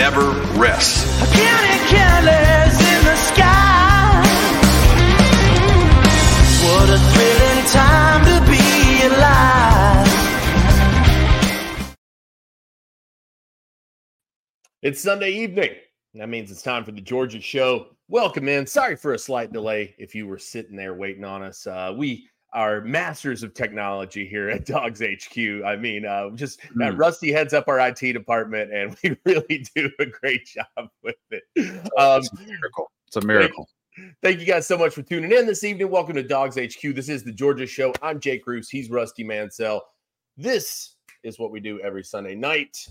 never rests. Counting careless in the sky. What a thrilling time to be alive. It's Sunday evening. That means it's time for the Georgia Show. Welcome in. Sorry for a slight delay if you were sitting there waiting on us. We are masters of technology here at Dogs HQ. I mean, Rusty heads up our IT department, and we really do a great job with it. It's a miracle. It's a miracle. Thank you guys so much for tuning in this evening. Welcome to Dogs HQ. This is the Georgia Show. I'm Jake Roos. He's Rusty Mansell. This is what we do every Sunday night.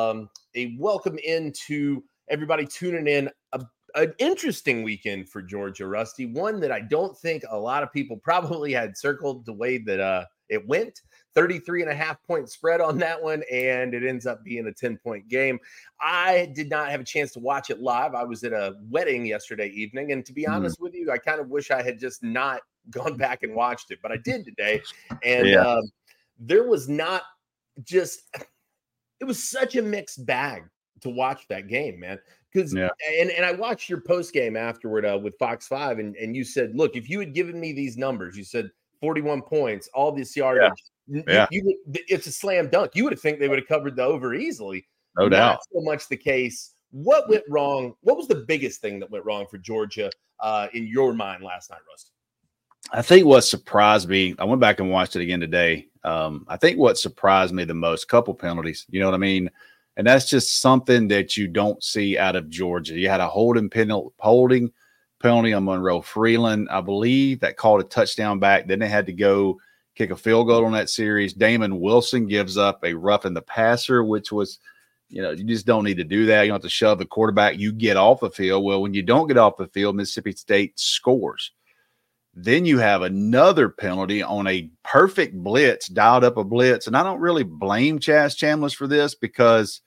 A welcome into everybody tuning in. An interesting weekend for Georgia, Rusty. One that I don't think a lot of people probably had circled the way that it went. 33.5-point spread on that one, and it ends up being a 10-point game. I did not have a chance to watch it live. I was at a wedding yesterday evening, and to be honest with you, I kind of wish I had just not gone back and watched it, but I did today. And there was not just – it was such a mixed bag to watch that game, man. Because and I watched your post game afterward with Fox 5, and you said, look, if you had given me these numbers, you said 41 points, all this yardage, it's a slam dunk. You would think they would have covered the over easily. No doubt. Not so much the case. What went wrong? What was the biggest thing that went wrong for Georgia in your mind last night, Rusty? I think what surprised me, I went back and watched it again today. I think what surprised me the most, couple penalties, you know what I mean? And that's just something that you don't see out of Georgia. You had a holding penalty on Monroe Freeland, I believe, that called a touchdown back. Then they had to go kick a field goal on that series. Damon Wilson gives up a roughing the passer, which was, you just don't need to do that. You don't have to shove the quarterback. You get off the field. Well, when you don't get off the field, Mississippi State scores. Then you have another penalty on a perfect blitz, dialed up a blitz. And I don't really blame Chaz Chambliss for this because,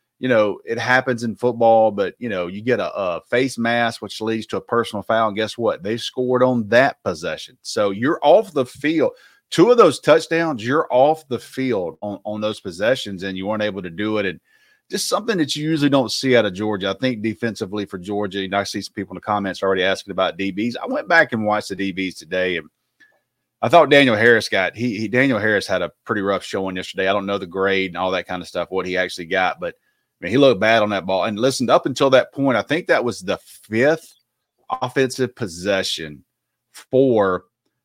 it happens in football, but, you get a face mask, which leads to a personal foul. And guess what? They scored on that possession. So you're off the field. 2 of those touchdowns, you're off the field on those possessions, and you weren't able to do it. And just something that you usually don't see out of Georgia. I think defensively for Georgia, I see some people in the comments already asking about DBs. I went back and watched the DBs today, and I thought Daniel Harris Daniel Harris had a pretty rough showing yesterday. I don't know the grade and all that kind of stuff, what he actually got, but he looked bad on that ball. And listen, up until that point, I think that was the 5th offensive possession for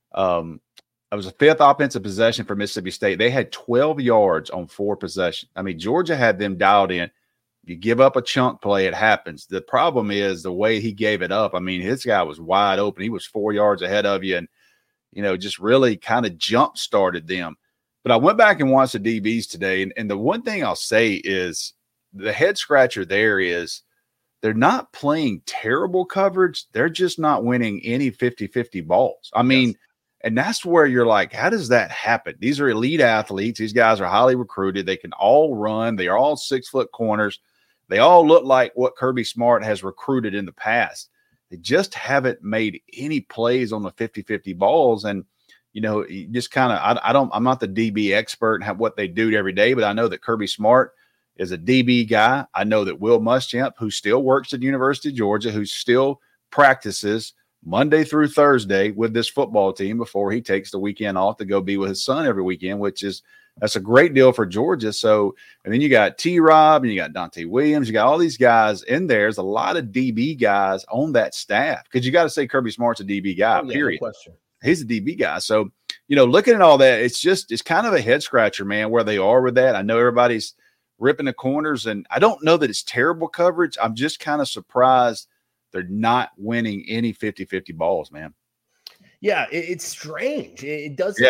it was a 5th offensive possession for Mississippi State. They had 12 yards on 4 possessions. I mean, Georgia had them dialed in. You give up a chunk play, it happens. The problem is the way he gave it up. I mean, his guy was wide open. He was 4 yards ahead of you and, just really kind of jump-started them. But I went back and watched the DBs today, and the one thing I'll say is the head-scratcher there is they're not playing terrible coverage. They're just not winning any 50-50 balls. I mean – and that's where you're like, how does that happen? These are elite athletes. These guys are highly recruited. They can all run. They are all 6-foot corners. They all look like what Kirby Smart has recruited in the past. They just haven't made any plays on the 50-50 balls. And, you just kind of, I'm not the DB expert and what they do every day, but I know that Kirby Smart is a DB guy. I know that Will Muschamp, who still works at the University of Georgia, who still practices Monday through Thursday with this football team before he takes the weekend off to go be with his son every weekend, that's a great deal for Georgia. So, and then you got T-Rob and you got Dante Williams. You got all these guys in there. There's a lot of DB guys on that staff because you got to say Kirby Smart's a DB guy, period. No question. He's a DB guy. So, looking at all that, it's kind of a head scratcher, man, where they are with that. I know everybody's ripping the corners, and I don't know that it's terrible coverage. I'm just kind of surprised they're not winning any 50-50 balls, man. Yeah, it's strange. It doesn't,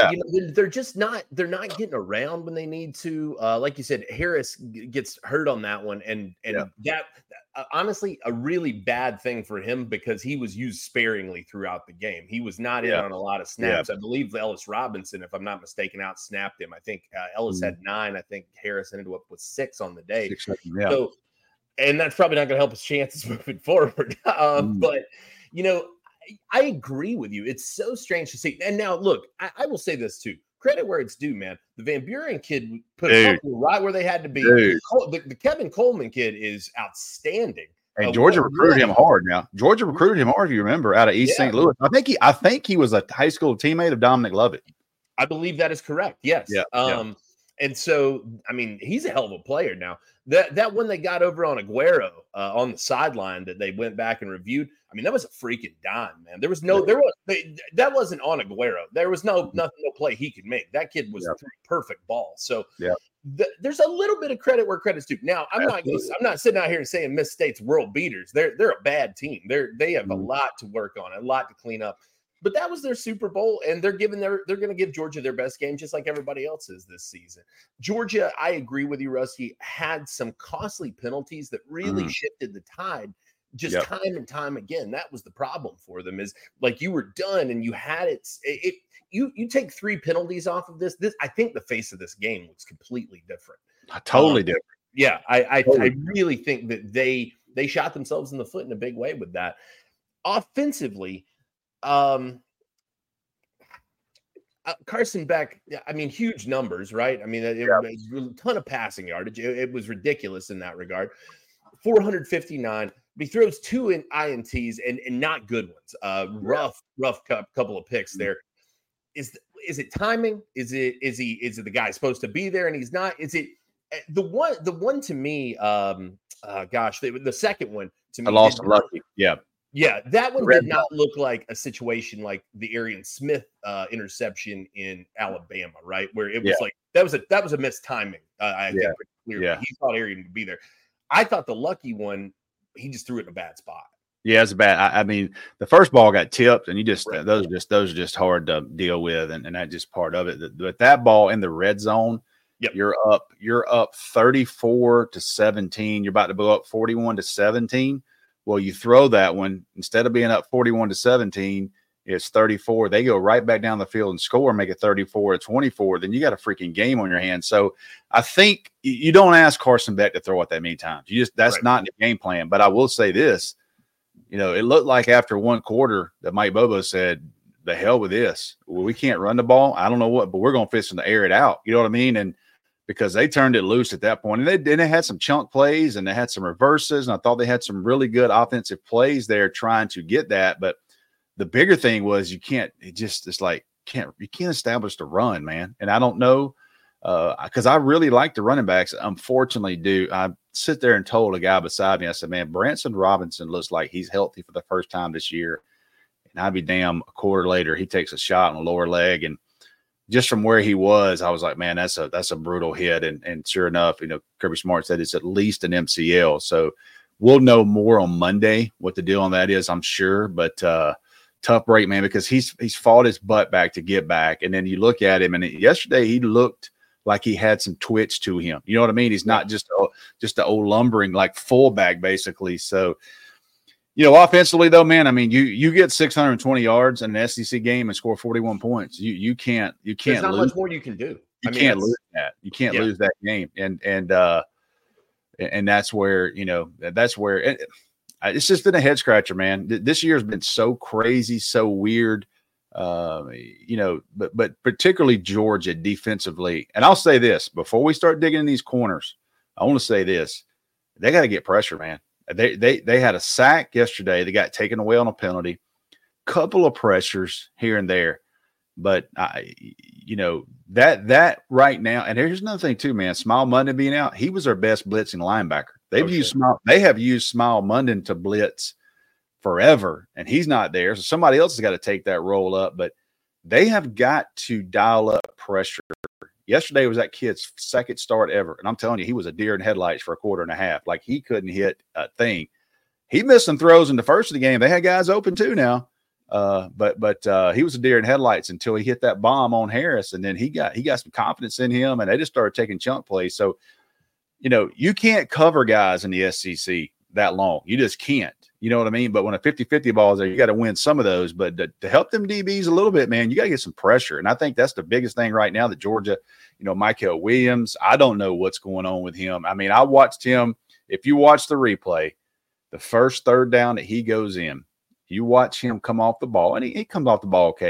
they're not getting around when they need to. Like you said, Harris gets hurt on that one. And that honestly, a really bad thing for him because he was used sparingly throughout the game. He was not in on a lot of snaps. I believe Ellis Robinson, if I'm not mistaken, outsnapped him. I think Ellis had 9. I think Harris ended up with 6 on the day. 6, So, and that's probably not going to help his chances moving forward. But, I agree with you. It's so strange to see. And now, look, I will say this too. credit where it's due, man. The Van Buren kid put Dude. a couple right where they had to be. Dude. The Kevin Coleman kid is outstanding. And Georgia recruited him hard. Now Georgia recruited him hard. If you remember, out of East St. Louis, I think he was a high school teammate of Dominic Lovett. I believe that is correct. Yes. Yeah. And so, I mean, he's a hell of a player now. That one they got over on Aguero on the sideline that they went back and reviewed. I mean, that was a freaking dime, man. That wasn't on Aguero. There was no play he could make. That kid was perfect ball. So there's a little bit of credit where credit's due. Now, I'm not sitting out here and saying Miss State's world beaters. They're a bad team. They have a lot to work on, a lot to clean up. But that was their Super Bowl, and they're going to give Georgia their best game, just like everybody else is this season. Georgia, I agree with you, Rusty, had some costly penalties that really shifted the tide. Just time and time again, that was the problem for them. Is like you were done and you had it. You take 3 penalties off of this. I think the face of this game looks completely different. Totally different. Yeah, I really think that they shot themselves in the foot in a big way with that. Offensively. Carson Beck, I mean, huge numbers, right? I mean, it was a ton of passing yardage. It was ridiculous in that regard. 459, but he throws 2 INTs and not good ones. Rough couple of picks there. Is it timing? Is it the guy supposed to be there and he's not? Is it the one to me? The second one to me. I lost Lucky. Yeah, that one did not look like a situation like the Arian Smith interception in Alabama, right? Where it was like that was a missed timing. I think pretty clearly. He thought Arian would be there. I thought the Lucky one, he just threw it in a bad spot. Yeah, it's bad. I mean, the first ball got tipped, and those are just hard to deal with, and that's just part of it. But that ball in the red zone, you're up 34-17. You're about to blow up 41-17. Well, you throw that one, instead of being up 41-17, it's 34. They go right back down the field and score, make it 34-24. Then you got a freaking game on your hands. So I think you don't ask Carson Beck to throw it that many times. That's not in the game plan. But I will say this, it looked like after one quarter that Mike Bobo said, the hell with this. Well, we can't run the ball. I don't know what, but we're going to fix to air it out. You know what I mean? And because they turned it loose at that point. And they had some chunk plays and they had some reverses. And I thought they had some really good offensive plays there trying to get that. But the bigger thing was you can't establish the run, man. And I don't know, because I really like the running backs. Unfortunately, I sit there and told a guy beside me, I said, man, Branson Robinson looks like he's healthy for the first time this year. And I'd be damn, a quarter later, he takes a shot on the lower leg. And just from where he was, I was like, man, that's a brutal hit. And sure enough, Kirby Smart said it's at least an MCL. So we'll know more on Monday what the deal on that is, I'm sure. But tough break, man, because he's fought his butt back to get back. And then you look at him, and yesterday he looked like he had some twitch to him. You know what I mean? He's not just the old lumbering like fullback, basically. So, offensively though, man, I mean, you get 620 yards in an SEC game and score 41 points. You can't There's not lose. much more you can do. You can't lose that. You can't lose that game. And that's where, it's just been a head scratcher, man. This year has been so crazy, so weird. But particularly Georgia defensively. And I'll say this before we start digging in these corners, I want to say this. They got to get pressure, man. They had a sack yesterday. They got taken away on a penalty, couple of pressures here and there. But that right now, and here's another thing too, man. Smile Munden being out, he was their best blitzing linebacker. They have used Smile Munden to blitz forever, and he's not there. So somebody else has got to take that role up. But they have got to dial up pressure. Yesterday was that kid's second start ever. And I'm telling you, he was a deer in headlights for a quarter and a half. Like, he couldn't hit a thing. He missed some throws in the first of the game. They had guys open too now. But he was a deer in headlights until he hit that bomb on Harris. And then he got some confidence in him, and they just started taking chunk plays. So, you can't cover guys in the SEC that long. You just can't. You know what I mean? But when a 50-50 ball is there, you got to win some of those. But to help them DBs a little bit, man, you got to get some pressure. And I think that's the biggest thing right now that Georgia, Michael Williams, I don't know what's going on with him. I mean, I watched him. If you watch the replay, the first third down that he goes in, you watch him come off the ball, and he comes off the ball okay.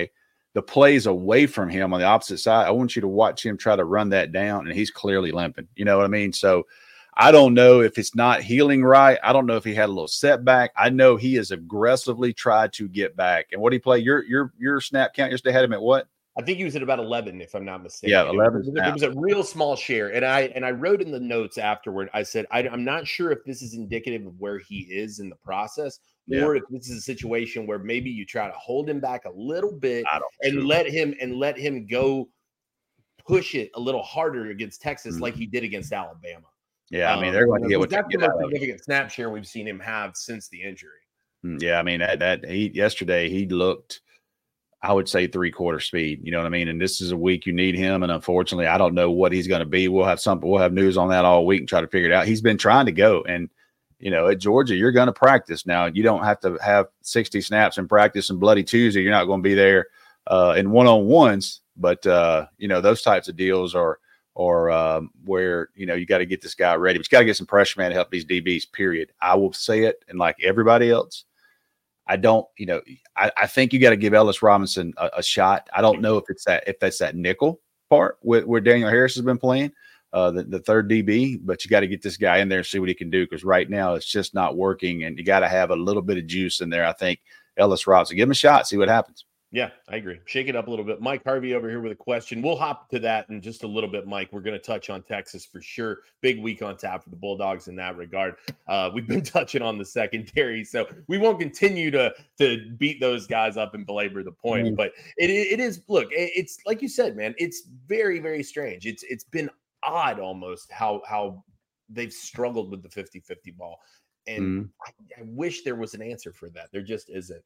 the plays away from him on the opposite side, I want you to watch him try to run that down, and he's clearly limping. You know what I mean? So I don't know if it's not healing right. I don't know if he had a little setback. I know he has aggressively tried to get back. And what did he play? Your snap count yesterday had him at what? I think he was at about 11, if I'm not mistaken. Yeah, 11. It was a real small share. And I wrote in the notes afterward, I said, I'm not sure if this is indicative of where he is in the process, or if this is a situation where maybe you try to hold him back a little bit and let him go push it a little harder against Texas like he did against Alabama. Yeah, I mean, they're going to get what that's the most significant snap share we've seen him have since the injury. Yeah, I mean, yesterday he looked, I would say, 3/4 speed. You know what I mean? And this is a week you need him. And unfortunately, I don't know what he's going to be. We'll have news on that all week and try to figure it out. He's been trying to go. And, at Georgia, you're going to practice. Now, you don't have to have 60 snaps in practice and Bloody Tuesday. You're not going to be there in one-on-ones. But, those types of deals are where, you got to get this guy ready. But you got to get some pressure man to help these DBs, period. I will say it. And like everybody else, I don't, I think you got to give Ellis Robinson a shot. I don't know if that's that nickel part where Daniel Harris has been playing, the third DB, but you got to get this guy in there and see what he can do, because right now it's just not working, and you got to have a little bit of juice in there. I think Ellis Robinson, give him a shot, see what happens. Yeah, I agree. Shake it up a little bit. Mike Harvey over here with a question. We'll hop to that in just a little bit, Mike. We're going to touch on Texas for sure. Big week on tap for the Bulldogs in that regard. We've been touching on the secondary, so we won't continue to beat those guys up and belabor the point. Mm-hmm. But it is, look, it's like you said, man, it's very, very strange. It's been odd almost how they've struggled with the 50-50 ball. And I wish there was an answer for that. There just isn't.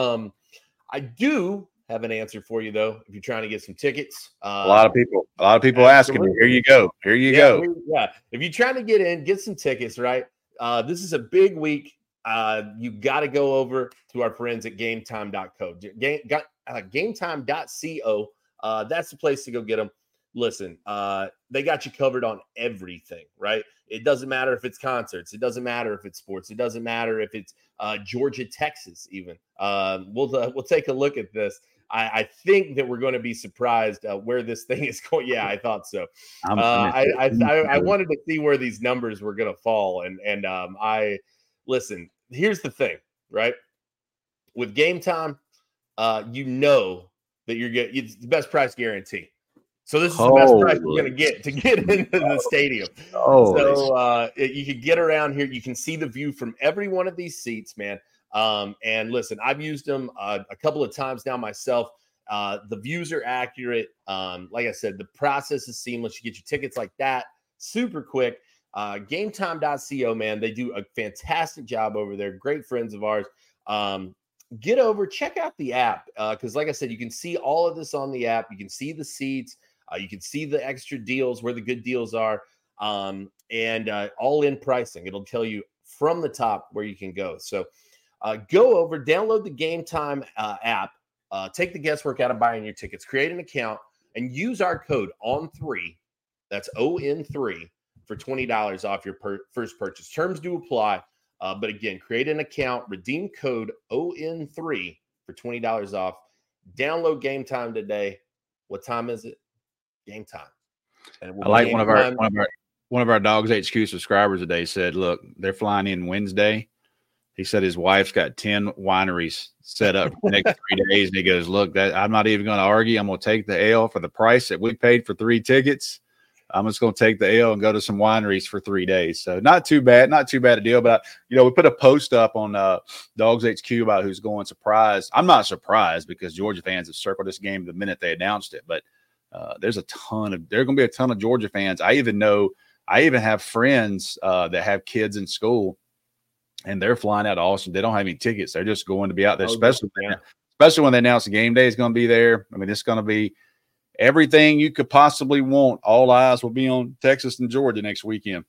I do have an answer for you, though, if you're trying to get some tickets. A lot of people asking me. Here you go. Yeah. If you're trying to get in, get some tickets, right? This is a big week. You got to go over to our friends at GameTime.co. GameTime.co. That's the place to go get them. Listen, they got you covered on everything, right? It doesn't matter if it's concerts. It doesn't matter if it's sports. It doesn't matter if it's Georgia, Texas, even. We'll take a look at this. I think that we're going to be surprised where this thing is going. Yeah, I thought so. I wanted to see where these numbers were going to fall. And listen, here's the thing, right? With Game Time, that you're getting it's the best price guarantee. So this is the best price we're going to get into the stadium. So you can get around here. You can see the view from every one of these seats, man. And listen, I've used them a couple of times now myself. The views are accurate. Like I said, the process is seamless. You get your tickets like that super quick. GameTime.co, man. They do a fantastic job over there. Great friends of ours. Get over, check out the app. Because like I said, you can see all of this on the app. You can see the seats. You can see the extra deals, where the good deals are, and all in pricing. It'll tell you from the top where you can go. So go over, download the Game Time app, take the guesswork out of buying your tickets, create an account, and use our code ON3, that's ON3, for $20 off your first purchase. Terms do apply, but again, create an account, redeem code ON3 for $20 off. Download Game Time today. What time is it? Game Time. And I like one of our Dogs HQ subscribers today said, look, they're flying in Wednesday. He said his wife's got 10 wineries set up for the next 3 days. And he goes, look, I'm not even going to argue. I'm going to take the L for the price that we paid for 3 tickets. I'm just going to take the L and go to some wineries for 3 days. So not too bad a deal. But, we put a post up on Dogs HQ about who's going surprised. I'm not surprised because Georgia fans have circled this game the minute they announced it. But there are going to be a ton of Georgia fans. I even have friends that have kids in school, and they're flying out to Austin. They don't have any tickets. They're just going to be out there, especially when they announce the game day is going to be there. I mean, it's going to be everything you could possibly want. All eyes will be on Texas and Georgia next weekend.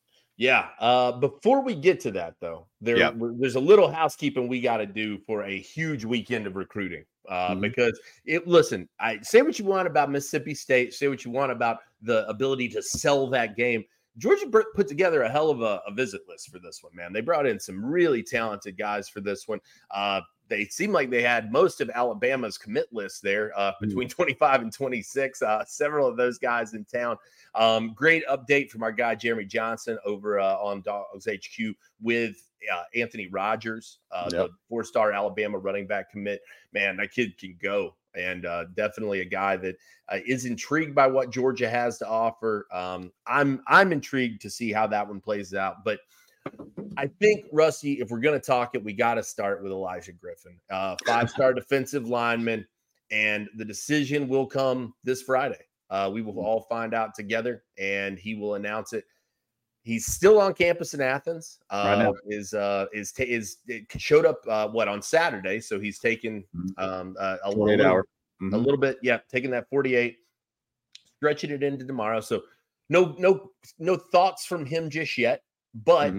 Yeah. Before we get to that, though, there's a little housekeeping we got to do for a huge weekend of recruiting. Because listen, I say what you want about Mississippi State, say what you want about the ability to sell that game. Georgia put together a hell of a visit list for this one, man. They brought in some really talented guys for this one. They seem like they had most of Alabama's commit list there between 25 and 26. Several of those guys in town. Great update from our guy Jeremy Johnson over on Dogs HQ with Anthony Rogers, the 4-star Alabama running back commit. Man, that kid can go, and definitely a guy that is intrigued by what Georgia has to offer. I'm intrigued to see how that one plays out, but I think, Rusty, if we're going to talk it, we got to start with Elijah Griffin, 5-star defensive lineman, and the decision will come this Friday. We will all find out together, and he will announce it. He's still on campus in Athens. It showed up on Saturday, so he's taken a little bit, taking that 48, stretching it into tomorrow. So no thoughts from him just yet, but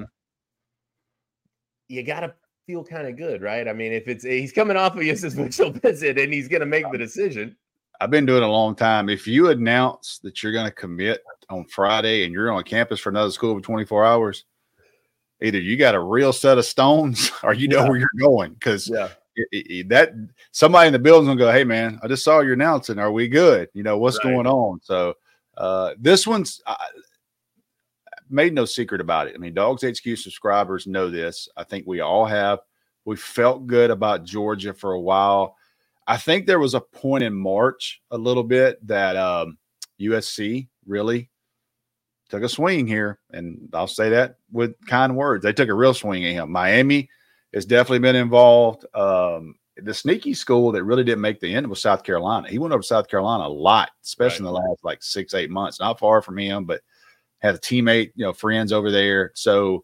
you got to feel kind of good, right? I mean, if he's coming off of his official visit and he's going to make the decision. I've been doing it a long time. If you announce that you're going to commit on Friday and you're on campus for another school for 24 hours, either you got a real set of stones or you know where you're going. Because that somebody in the building's going to go, hey, man, I just saw you announcing. Are we good? You know, what's going on? So this one's made no secret about it. I mean, Dogs HQ subscribers know this. I think we all have. We felt good about Georgia for a while. I think there was a point in March a little bit that USC really took a swing here, and I'll say that with kind words. They took a real swing at him. Miami has definitely been involved. The sneaky school that really didn't make the end was South Carolina. He went over to South Carolina a lot, especially in the last 6-8 months. Not far from him, but had a teammate, friends over there. So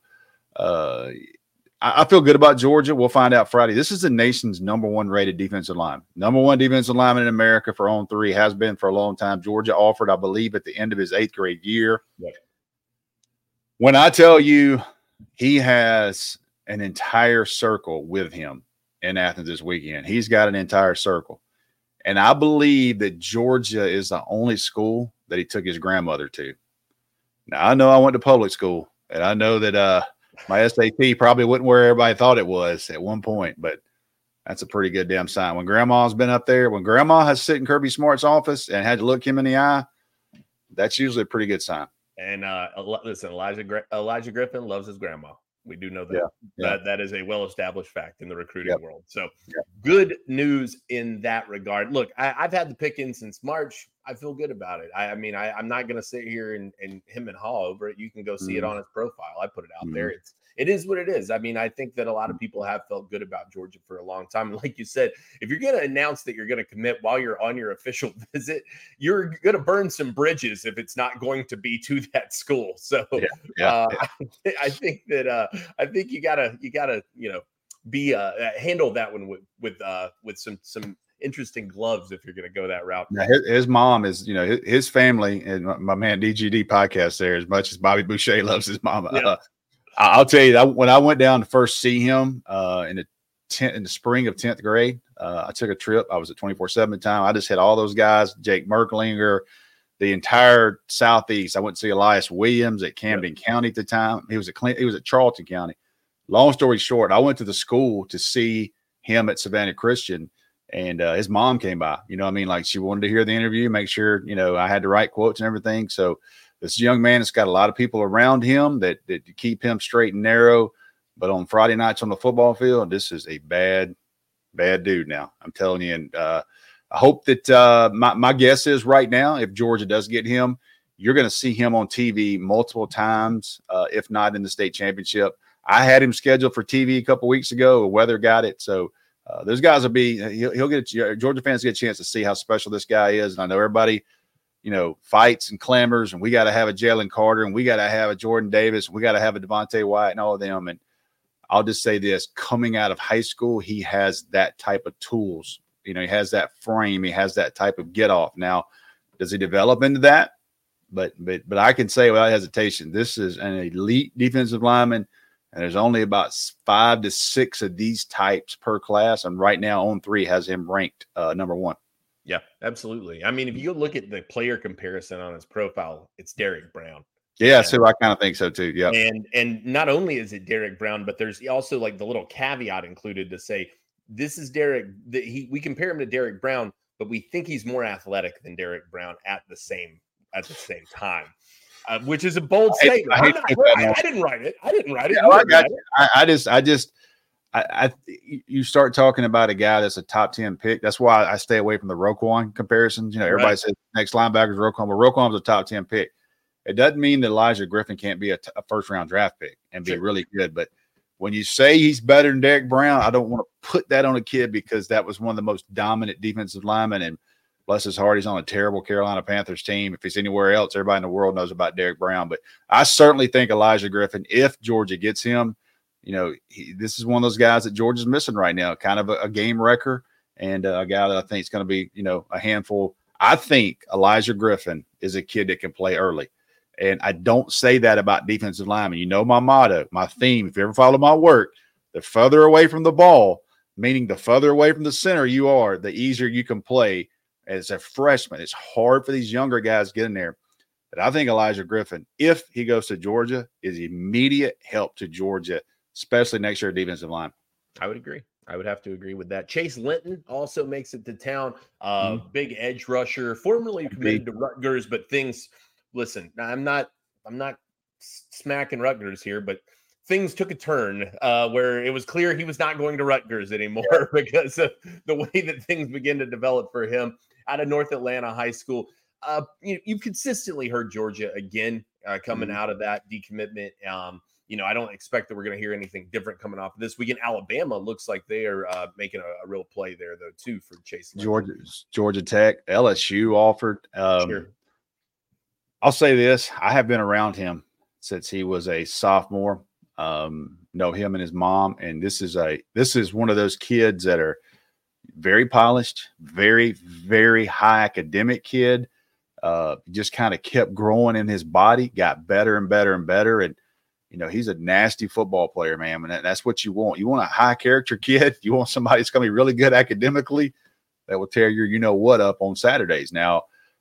I feel good about Georgia. We'll find out Friday. This is the nation's number 1 rated defensive line. Number 1 defensive lineman in America for on 3, has been for a long time. Georgia offered, I believe, at the end of his 8th grade year. Yep. When I tell you he has an entire circle with him in Athens this weekend, he's got an entire circle. And I believe that Georgia is the only school that he took his grandmother to. Now, I know I went to public school, and I know that my SAT probably wasn't where everybody thought it was at one point, but that's a pretty good damn sign. When grandma's been up there, when grandma has sit in Kirby Smart's office and had to look him in the eye, that's usually a pretty good sign. And listen, Elijah Griffin loves his grandma. We do know that. That is a well-established fact in the recruiting world. So good news in that regard. Look, I've had the pick in since March. I feel good about it. I'm not going to sit here and him and haw over it. You can go see it on his profile. I put it out there. It is what it is. I mean, I think that a lot of people have felt good about Georgia for a long time. And like you said, if you're going to announce that you're going to commit while you're on your official visit, you're going to burn some bridges if it's not going to be to that school. So I think you gotta be handle that one with some interesting gloves if you're going to go that route. Now, his mom is, his family, and my man DGD podcast there, as much as Bobby Boucher loves his mama. Yeah. I'll tell you, when I went down to first see him in the spring of 10th grade, I took a trip. I was at 24/7 at the time. I just hit all those guys, Jake Merklinger, the entire Southeast. I went to see Elias Williams at Camden County at the time. He was at Charlton County. Long story short, I went to the school to see him at Savannah Christian. And his mom came by, she wanted to hear the interview, make sure, I had the right quotes and everything. So this young man has got a lot of people around him that keep him straight and narrow. But on Friday nights on the football field, this is a bad dude now. I'm telling you. And I hope that my guess is right now, if Georgia does get him, you're going to see him on TV multiple times, if not in the state championship. I had him scheduled for TV a couple weeks ago. Weather got it. So those guys will be, he'll get Georgia fans get a chance to see how special this guy is. And I know everybody, fights and clamors, and we got to have a Jalen Carter, and we got to have a Jordan Davis, and we got to have a Devontae Wyatt and all of them. And I'll just say this, coming out of high school, he has that type of tools. He has that frame. He has that type of get off. Now, does he develop into that? But I can say without hesitation, this is an elite defensive lineman. And there's only about 5 to 6 of these types per class. And right now, On 3 has him ranked number 1. Yeah, absolutely. I mean, if you look at the player comparison on his profile, it's Derrick Brown. Yeah, so I kind of think so too. Yeah. And not only is it Derek Brown, but there's also like the little caveat included to say this is Derek. We compare him to Derek Brown, but we think he's more athletic than Derek Brown at the same time, which is a bold statement. I didn't write it. I didn't write it. Yeah, I got you. You start talking about a guy that's a top 10 pick. That's why I stay away from the Roquan comparisons. You know, everybody says next linebacker is Roquan, but Roquan's a top 10 pick. It doesn't mean that Elijah Griffin can't be a first-round draft pick and be really good. But when you say he's better than Derek Brown, I don't want to put that on a kid because that was one of the most dominant defensive linemen. And bless his heart, he's on a terrible Carolina Panthers team. If he's anywhere else, everybody in the world knows about Derek Brown. But I certainly think Elijah Griffin, if Georgia gets him, you know, this is one of those guys that Georgia's missing right now, kind of a game wrecker and a guy that I think is going to be, you know, a handful. I think Elijah Griffin is a kid that can play early. And I don't say that about defensive linemen. You know my motto, my theme, if you ever follow my work, the further away from the ball, meaning the further away from the center you are, the easier you can play as a freshman. It's hard for these younger guys to get in there. But I think Elijah Griffin, if he goes to Georgia, is immediate help to Georgia, especially next year defensive line. I would agree. I would have to agree with that. Chase Linton also makes it to town. Big edge rusher, formerly committed to Rutgers, but things – listen, I'm not smacking Rutgers here, but things took a turn where it was clear he was not going to Rutgers anymore because of the way that things began to develop for him out of North Atlanta High School. You've consistently heard Georgia again coming out of that decommitment. You know, I don't expect that we're going to hear anything different coming off of this weekend. Alabama looks like they are making a real play there, though, too, for Chase Linton. Georgia Tech, LSU offered. Sure. I'll say this. I have been around him since he was a sophomore. Know him and his mom. And this is one of those kids that are very polished, very, very high academic kid. Just kind of kept growing in his body, got better and better and better. And, you know, he's a nasty football player, man. And that's what you want. You want a high character kid. You want somebody that's going to be really good academically that will tear your, you know what, up on Saturdays. Now,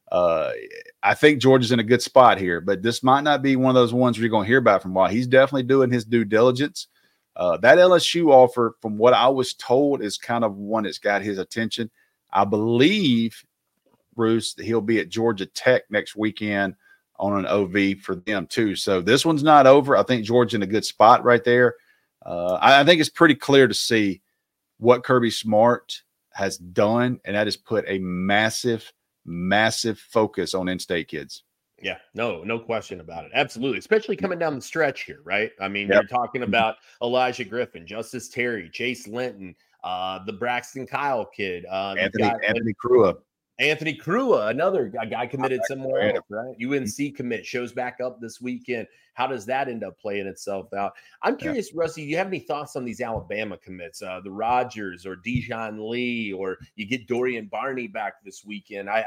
I think Georgia's in a good spot here, but this might not be one of those ones you're going to hear about from a while. He's definitely doing his due diligence. That LSU offer, from what I was told, is kind of one that's got his attention. I believe, Bruce, that he'll be at Georgia Tech next weekend on an OV for them too. So this one's not over. I think Georgia's in a good spot right there. I think it's pretty clear to see what Kirby Smart has done, and that has put a massive focus on in-state kids. Yeah, no question about it. Absolutely. Especially coming down the stretch here, right? I mean, you're talking about Elijah Griffin, Justice Terry, Chase Linton, the Braxton Kyle kid, Anthony Crua. Anthony Crua, another guy committed somewhere else, right? UNC commit shows back up this weekend. How does that end up playing itself out? I'm curious, Rusty, do you have any thoughts on these Alabama commits, the Rogers or Dijon Lee, or you get Dorian Barney back this weekend? I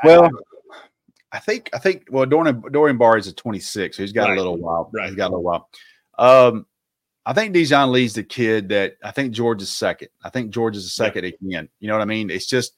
think Dorian Barney is a 26, so he's got a little while. Right. He's got a little while. I think Dijon Lee's the kid that I think Georgia's second. I think Georgia's the second again. You know what I mean? It's just,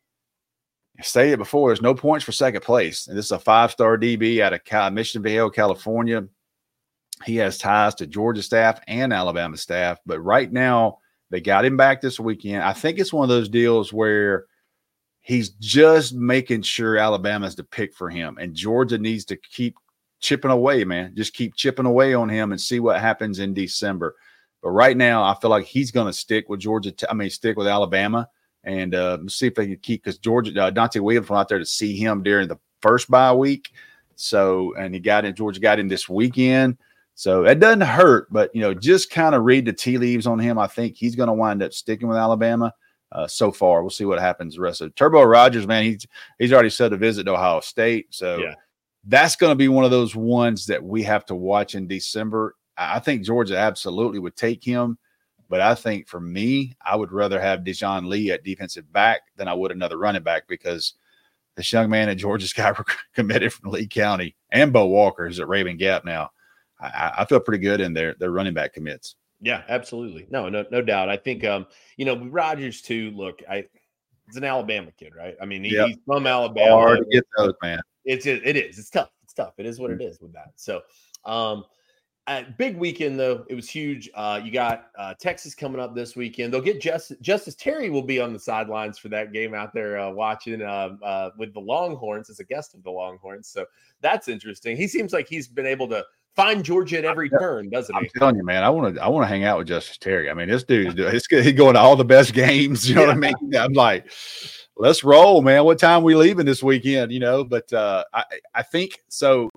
I stated it before, there's no points for second place. And this is a 5-star DB out of Mission Viejo, California. He has ties to Georgia staff and Alabama staff. But right now, they got him back this weekend. I think it's one of those deals where he's just making sure Alabama's the pick for him. And Georgia needs to keep chipping away, man. Just keep chipping away on him and see what happens in December. But right now, I feel like he's going to stick with stick with Alabama. And see if they can keep, because Georgia, Dante Williams went out there to see him during the first bye week. So, and Georgia got in this weekend. So that doesn't hurt, but, you know, just kind of read the tea leaves on him. I think he's going to wind up sticking with Alabama so far. We'll see what happens the rest of it. Turbo Rogers, man, he's already set a visit to Ohio State. So that's going to be one of those ones that we have to watch in December. I think Georgia absolutely would take him. But I think for me, I would rather have Dijon Lee at defensive back than I would another running back, because this young man at Georgia's got committed from Lee County, and Bo Walker is at Raven Gap now. I feel pretty good in their running back commits. Yeah, absolutely. No doubt. I think, Rogers too, look, it's an Alabama kid, right? I mean, he's from Alabama. Hard to get those, man. It is. It's tough. It is what it is with that. So Big weekend, though. It was huge. You got Texas coming up this weekend. They'll get Justice Terry will be on the sidelines for that game out there watching with the Longhorns as a guest of the Longhorns. So that's interesting. He seems like he's been able to find Georgia at every turn, doesn't he? I'm telling you, man, I want to hang out with Justice Terry. I mean, this dude, he's going to all the best games. You know what I mean? I'm like, let's roll, man. What time we leaving this weekend? You know, but I think so.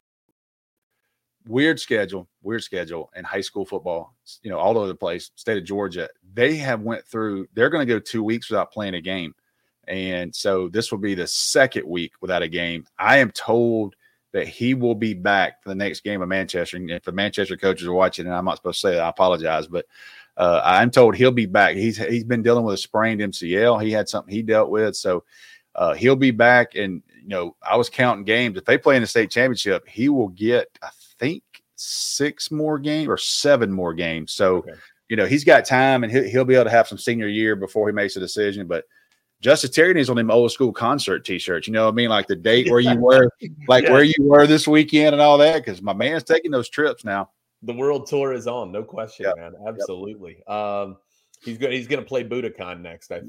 Weird schedule in high school football, you know, all over the place. State of Georgia, they're going to go 2 weeks without playing a game. And so this will be the second week without a game. I am told that he will be back for the next game of Manchester. And if the Manchester coaches are watching, and I'm not supposed to say that, I apologize, but I'm told he'll be back. He's been dealing with a sprained MCL. He had something he dealt with. So he'll be back. And, you know, I was counting games. If they play in the state championship, he will get, I think, 7 more games. So, you know, he's got time, and he'll be able to have some senior year before he makes a decision. But Justice Terry needs on them old school concert T-shirts. You know what I mean? Like the date where you were, where you were this weekend and all that. Because my man's taking those trips now. The world tour is on, no question, man. Absolutely. Yep. He's going to play Budokan next, I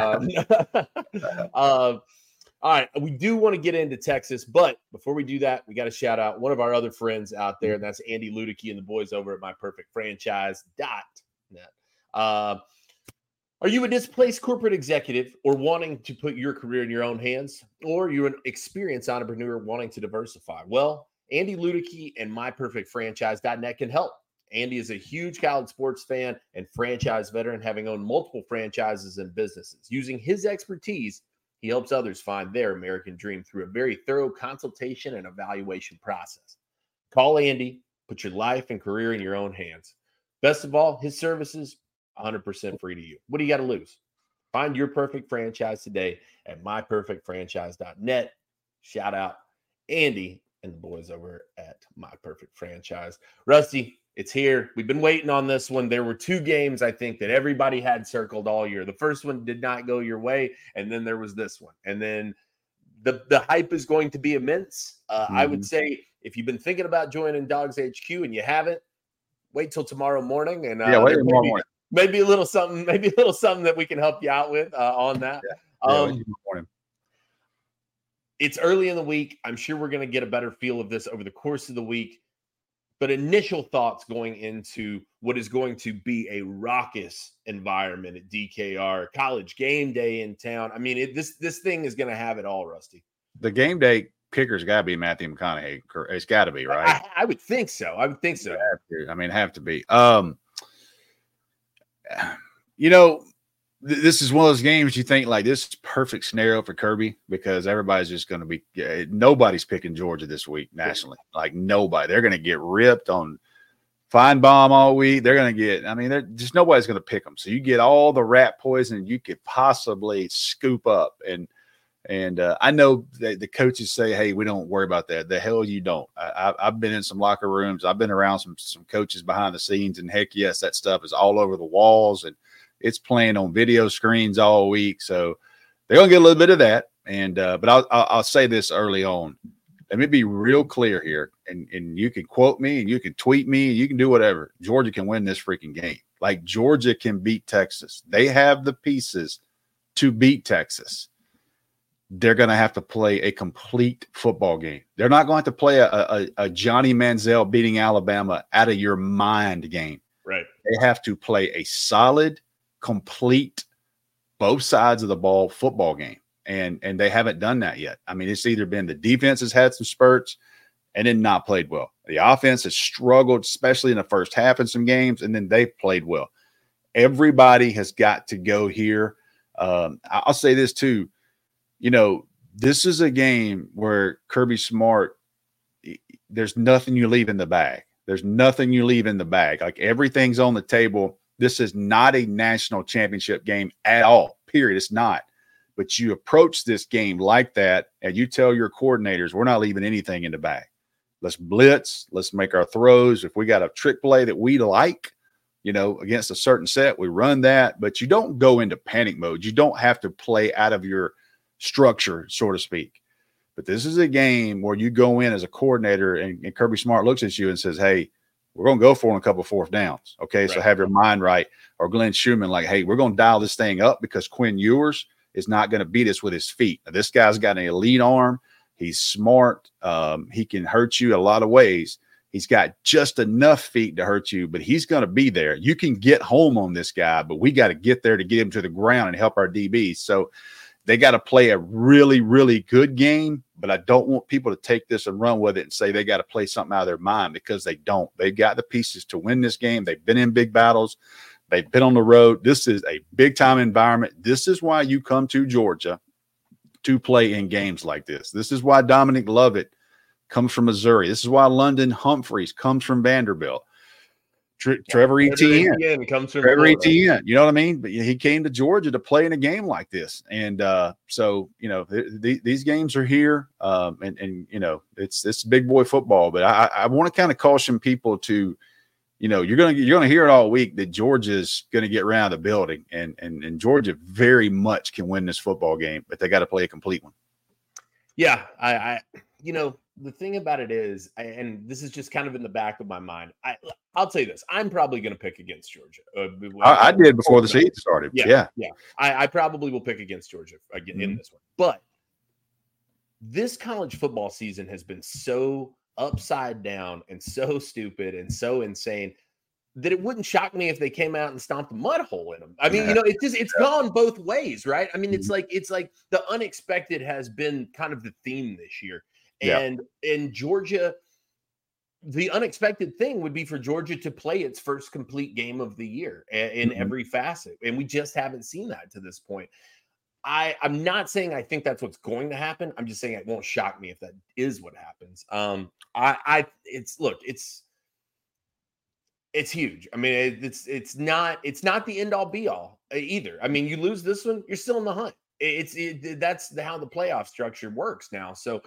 think. All right, we do want to get into Texas, but before we do that, we got to shout out one of our other friends out there, and that's Andy Ludicky and the boys over at MyPerfectFranchise.net. Are you a displaced corporate executive or wanting to put your career in your own hands, or you're an experienced entrepreneur wanting to diversify? Well, Andy Ludicky and MyPerfectFranchise.net can help. Andy is a huge college sports fan and franchise veteran, having owned multiple franchises and businesses. Using his expertise, he helps others find their American dream through a very thorough consultation and evaluation process. Call Andy, put your life and career in your own hands. Best of all, his services, 100% free to you. What do you got to lose? Find your perfect franchise today at myperfectfranchise.net. Shout out Andy and the boys over at My Perfect Franchise. Rusty, it's here. We've been waiting on this one. There were 2 games, I think, that everybody had circled all year. The first one did not go your way, and then there was this one. And then the hype is going to be immense. I would say if you've been thinking about joining Dogs HQ and you haven't, wait till tomorrow morning. And wait till tomorrow morning. Maybe a little something that we can help you out with on that. It's early in the week. I'm sure we're going to get a better feel of this over the course of the week. But initial thoughts going into what is going to be a raucous environment at DKR, college game day in town. I mean, this thing is going to have it all, Rusty. The game day kicker's got to be Matthew McConaughey. It's got to be, right? I would think so. Have to be. You know, this is one of those games you think like this is perfect scenario for Kirby because everybody's just going to be nobody's picking Georgia this week nationally. Like nobody. They're going to get ripped on Feinbaum all week. They're going to get, they're just nobody's going to pick them. So you get all the rat poison you could possibly scoop up. And I know that the coaches say, hey, we don't worry about that. The hell you don't. I've been in some locker rooms. I've been around some coaches behind the scenes, and heck yes, that stuff is all over the walls and it's playing on video screens all week. So they're going to get a little bit of that. And but I'll say this early on. Let me be real clear here. And you can quote me and you can tweet me and you can do whatever. Georgia can win this freaking game. Like Georgia can beat Texas. They have the pieces to beat Texas. They're going to have to play a complete football game. They're not going to play a Johnny Manziel beating Alabama out of your mind game. Right. They have to play a solid, complete, both sides of the ball football game. And they haven't done that yet. I mean, it's either been the defense has had some spurts and then not played well. The offense has struggled, especially in the first half in some games, and then they've played well. Everybody has got to go here. I'll say this too. You know, this is a game where Kirby Smart, there's nothing you leave in the bag. There's nothing you leave in the bag. Like everything's on the table. This is not a national championship game at all, period. It's not. But you approach this game like that, and you tell your coordinators, we're not leaving anything in the bag. Let's blitz. Let's make our throws. If we got a trick play that we like, you know, against a certain set, we run that. But you don't go into panic mode. You don't have to play out of your structure, so to speak. But this is a game where you go in as a coordinator and Kirby Smart looks at you and says, hey, we're going to go for a couple of fourth downs. Okay, right. So have your mind right. Or Glenn Schumann, like, hey, we're going to dial this thing up because Quinn Ewers is not going to beat us with his feet. Now, this guy's got an elite arm. He's smart. He can hurt you a lot of ways. He's got just enough feet to hurt you, but he's going to be there. You can get home on this guy, but we got to get there to get him to the ground and help our DBs. So they got to play a really, really good game, but I don't want people to take this and run with it and say they got to play something out of their mind, because they don't. They've got the pieces to win this game. They've been in big battles. They've been on the road. This is a big-time environment. This is why you come to Georgia to play in games like this. This is why Dominic Lovett comes from Missouri. This is why London Humphreys comes from Vanderbilt. Trevor Etienne comes from Trevor Etienne. You know what I mean? But he came to Georgia to play in a game like this, and so you know these games are here, and you know it's big boy football. But I want to kind of caution people to, you know, you're gonna hear it all week that Georgia's gonna get around the building, and Georgia very much can win this football game, but they got to play a complete one. Yeah, I you know. The thing about it is, and this is just kind of in the back of my mind, I'll tell you this. I'm probably going to pick against Georgia. I did before the season started. Yeah. I probably will pick against Georgia again in this one. But this college football season has been so upside down and so stupid and so insane that it wouldn't shock me if they came out and stomped a mud hole in them. I mean, you know, it's gone both ways, right? I mean, it's like the unexpected has been kind of the theme this year. And in Georgia, the unexpected thing would be for Georgia to play its first complete game of the year in every facet. And we just haven't seen that to this point. I'm not saying I think that's what's going to happen. I'm just saying it won't shock me if that is what happens. It's huge. I mean, it's not the end all be all either. I mean, you lose this one, you're still in the hunt. That's how the playoff structure works now. So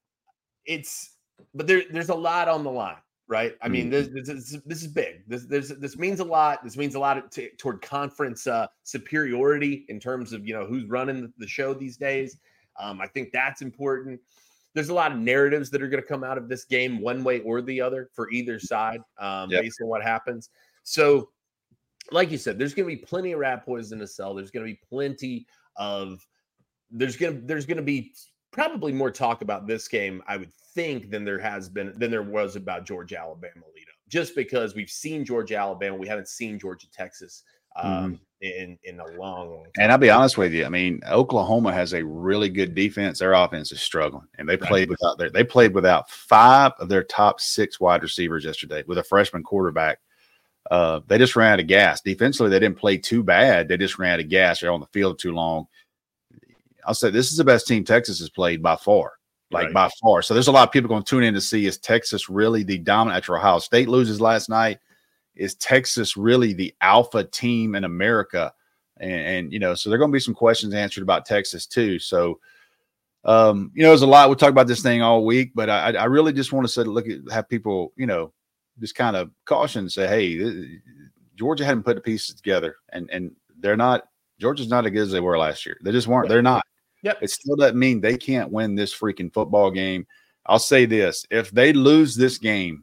but there's a lot on the line, right? I mean, this is big. This means a lot. This means a lot toward conference superiority in terms of, you know, who's running the show these days. I think that's important. There's a lot of narratives that are going to come out of this game one way or the other for either side, based on what happens. So, like you said, there's going to be plenty of rat poison to sell. There's going to be plenty of there's going to be probably more talk about this game, I would think, than there was about Georgia Alabama lead up. Just because we've seen Georgia Alabama, we haven't seen Georgia Texas in a long time. And I'll be honest with you, I mean, Oklahoma has a really good defense. Their offense is struggling, and they played without 5 of their top 6 wide receivers yesterday with a freshman quarterback. They just ran out of gas. Defensively, they didn't play too bad. They just ran out of gas. They're on the field too long. I'll say this is the best team Texas has played by far, by far. So there's a lot of people going to tune in to see, is Texas really the dominant after Ohio State loses last night? Is Texas really the alpha team in America? And you know, so there are going to be some questions answered about Texas too. So, you know, there's a lot. We'll talk about this thing all week, but I really just want to say, have people, you know, just kind of caution and say, hey, Georgia hadn't put the pieces together, and Georgia's not as good as they were last year. They just weren't. They're not. Yep. It still doesn't mean they can't win this freaking football game. I'll say this. If they lose this game,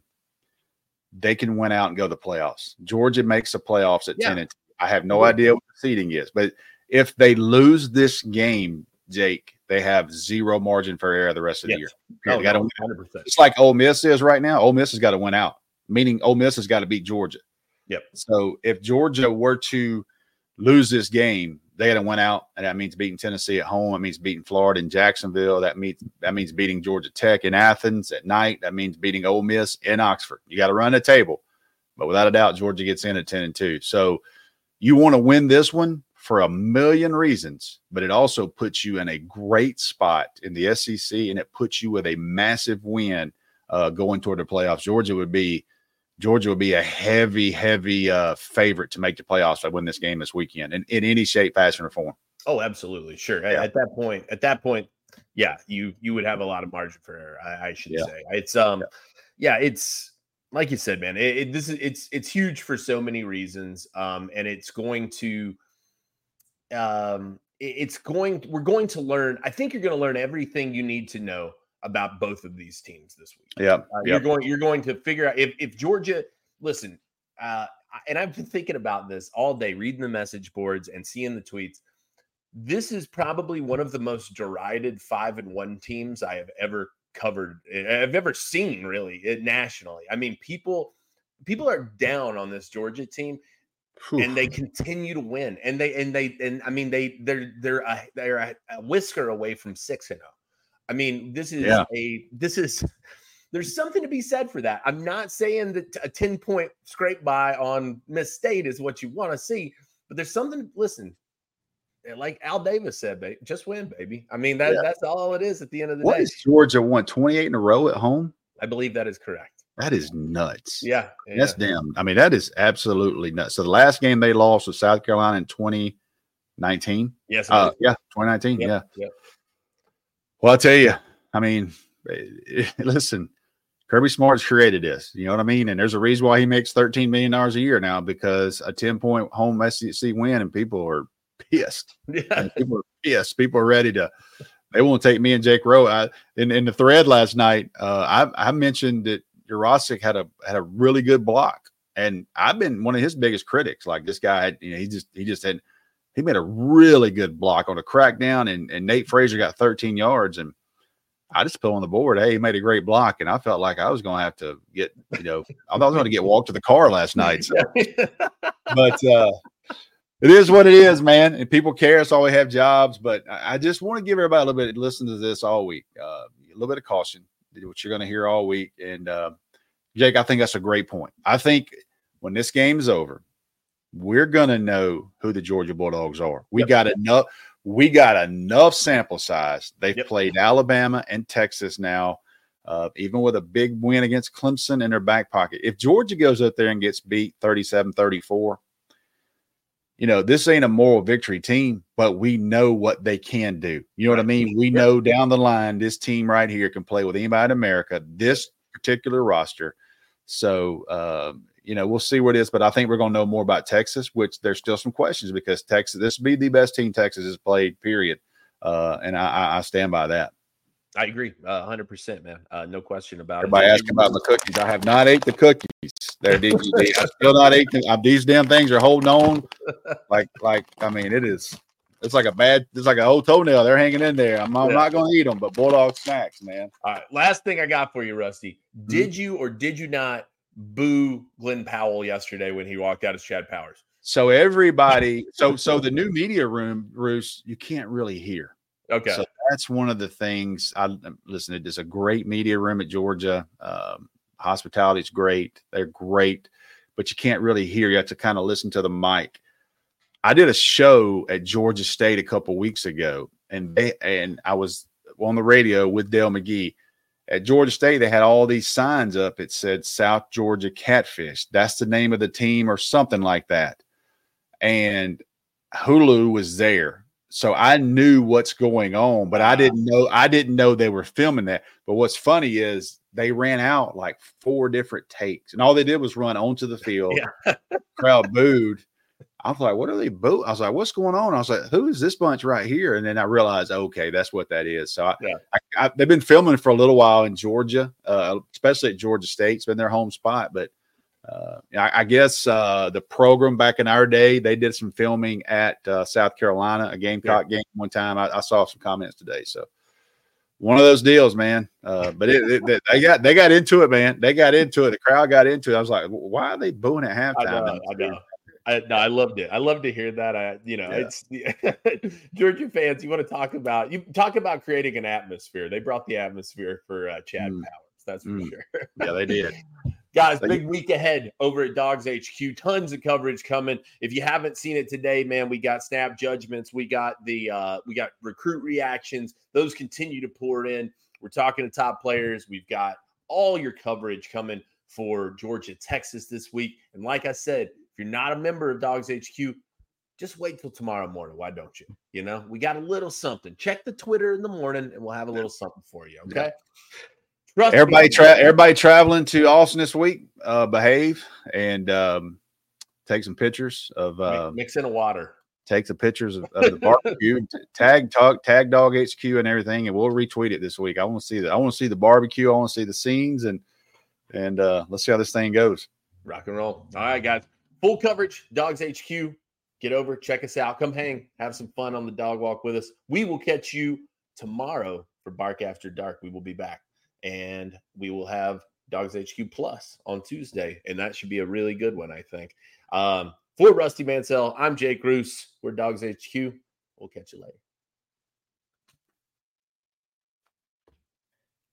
they can win out and go to the playoffs. Georgia makes the playoffs at 10-2. I have no idea what the seeding is. But if they lose this game, Jake, they have zero margin for error the rest of the year. They got to win 100%. It's like Ole Miss is right now. Ole Miss has got to win out, meaning Ole Miss has got to beat Georgia. Yep. So if Georgia were to lose this game, they got to win out, and that means beating Tennessee at home. That means beating Florida in Jacksonville. That means beating Georgia Tech in Athens at night. That means beating Ole Miss in Oxford. You got to run the table, but without a doubt, Georgia gets in at 10-2. So you want to win this one for a million reasons, but it also puts you in a great spot in the SEC, and it puts you with a massive win going toward the playoffs. Georgia would be a heavy favorite to make the playoffs by win this game this weekend in any shape, fashion, or form. Oh, absolutely. Sure. Yeah. At that point, yeah, you would have a lot of margin for error, I should say. It's it's like you said, man, it's huge for so many reasons. And it's going to we're going to learn. I think you're going to learn everything you need to know about both of these teams this week. Yeah. You're going to figure out if Georgia, listen, and I've been thinking about this all day, reading the message boards and seeing the tweets. This is probably one of the most derided 5-1 teams I have ever covered. I've ever seen really nationally. I mean, people are down on this Georgia team. And they continue to win, and I mean they're a whisker away from 6-0. I mean, this is there's something to be said for that. I'm not saying that a 10-point scrape by on Miss State is what you want to see, but there's something. Listen, like Al Davis said, baby, just win, baby. I mean that's all it is at the end of the day. What is Georgia won 28 in a row at home? I believe that is correct. That is nuts. Yeah. That's damn. I mean, that is absolutely nuts. So the last game they lost was South Carolina in 2019. Yes. 2019. Yep. Well, I'll tell you, I mean, listen, Kirby Smart's created this. You know what I mean? And there's a reason why he makes $13 million a year now, because a 10-point home SEC win, and people are pissed. Yeah. People are pissed. People are ready to. They won't take me and Jake Rowe. In the thread last night, I mentioned that Jurasik had a really good block, and I've been one of his biggest critics. Like, this guy had, he made a really good block on a crackdown, and Nate Frazier got 13 yards, and I just put on the board, hey, he made a great block, and I felt like I was going to have to get, I thought I was going to get walked to the car last night. So. But it is what it is, man, and people care. It's all we have jobs, but I just want to give everybody a little bit. Listen to this all week, a little bit of caution. What you're going to hear all week. And Jake, I think that's a great point. I think when this game is over, we're going to know who the Georgia Bulldogs are. We got enough sample size. They've played Alabama and Texas now, even with a big win against Clemson in their back pocket. If Georgia goes up there and gets beat 37-34, this ain't a moral victory team, but we know what they can do. You know what I mean? We know down the line, this team right here can play with anybody in America, this particular roster. So, we'll see what it is, but I think we're going to know more about Texas, which there's still some questions, because Texas, this will be the best team Texas has played, period. And I stand by that. I agree 100%, man. No question about Everybody it. Everybody asking about the cookies. I have not ate the cookies. They're I still not ate them. These damn things are holding on. I mean, it's like a whole toenail. They're hanging in there. I'm not going to eat them, but Bulldog snacks, man. All right. Last thing I got for you, Rusty. Did you or did you not boo Glenn Powell yesterday when he walked out as Chad Powers? So everybody, so the new media room, Bruce, you can't really hear. Okay. So that's one of the things. Listen, it is a great media room at Georgia. Hospitality is great. They're great, but you can't really hear. You have to kind of listen to the mic. I did a show at Georgia State a couple weeks ago, and I was on the radio with Dale McGee. At Georgia State, they had all these signs up. It said South Georgia Catfish. That's the name of the team or something like that. And Hulu was there. So I knew what's going on, but I didn't know they were filming that. But what's funny is they ran out like 4 different takes, and all they did was run onto the field. Yeah. Crowd booed. I was like, what are they booing? I was like, what's going on? I was like, who is this bunch right here? And then I realized, okay, that's what that is. So they've been filming for a little while in Georgia, especially at Georgia State. It's been their home spot. But I guess the program back in our day, they did some filming at South Carolina, a Gamecock game one time. I saw some comments today. So one of those deals, man. But they got into it, man. They got into it. The crowd got into it. I was like, why are they booing at halftime? I know. I loved it. I love to hear that. It's Georgia fans. You want to talk about creating an atmosphere. They brought the atmosphere for Chad Powers. That's for sure. Yeah, they did. Guys, big week ahead over at Dogs HQ. Tons of coverage coming. If you haven't seen it today, man, we got snap judgments. We got we got recruit reactions. Those continue to pour in. We're talking to top players. We've got all your coverage coming for Georgia, Texas this week. And like I said, if you're not a member of Dogs HQ, just wait till tomorrow morning. Why don't you? We got a little something. Check the Twitter in the morning, and we'll have a little something for you. Okay. Yeah. Everybody traveling to Austin this week, behave and take some pictures of mix in a water. take the pictures of the barbecue, tag Dog HQ and everything, and we'll retweet it this week. I want to see that. I want to see the barbecue. I want to see the scenes, and let's see how this thing goes. Rock and roll. All right, guys. Full coverage, Dogs HQ. Get over, check us out. Come hang, have some fun on the dog walk with us. We will catch you tomorrow for Bark After Dark. We will be back, and we will have Dogs HQ Plus on Tuesday, and that should be a really good one, I think. For Rusty Mansell, I'm Jake Roos. We're Dogs HQ. We'll catch you later.